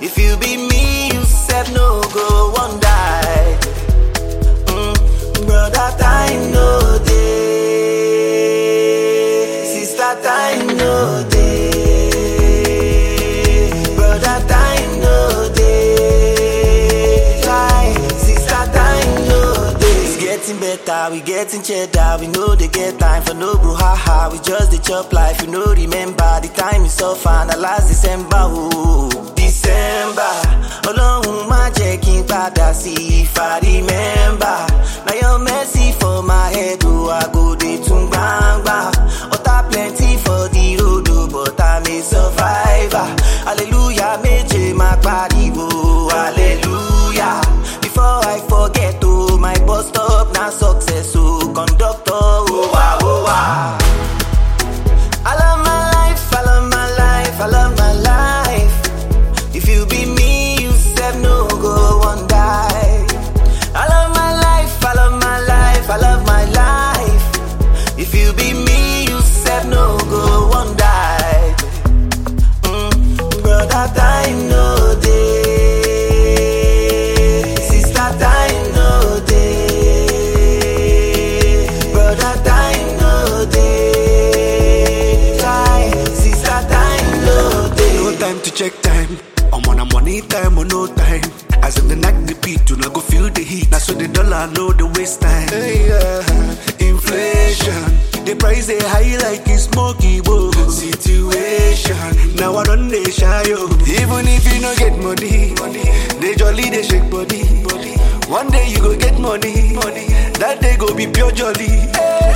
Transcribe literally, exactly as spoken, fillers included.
If you be me, you said no go one die. Mm, brother, time no day. Sister, time no day. Brother, time no day. Try, sister, time no day. It's getting better, we getting cheddar. We know they get time for no brouhaha. We just the chop life, you know. Remember the time is so fun. The last December, oh, December. Ọlọ́run má jẹ́ kí n padà sí if I remember. Na your mercy for my head, oh, I go dey tún gbangba. Ọ̀tá plenty for the road, oh, but I'm a survivor. Hallelujah, méje máa pariwo, hallelujah. Before I forget, oh, my bus stop na success, oh, conductor, oh, wow, oh, wow. I love my life, I love my life, I love my life. If you be me, you said no go one die. I love my life, I love my life, I love my life. If you be me, you said no go one die. Mm, brother, time no day. Sister, time no day. Brother, time no day. Try, sister, time no day. No time to check time. I'm on a money time or no time. As in the night the beat, do not go feel the heat. Now so the dollar know the waste time. Hey, yeah. Inflation, the price they high like it's smoky bowl. Situation, now I run they shy yo. Even if you no get money, money, they jolly they shake body, body. One day you go get money, money. That day go be pure jolly. Hey.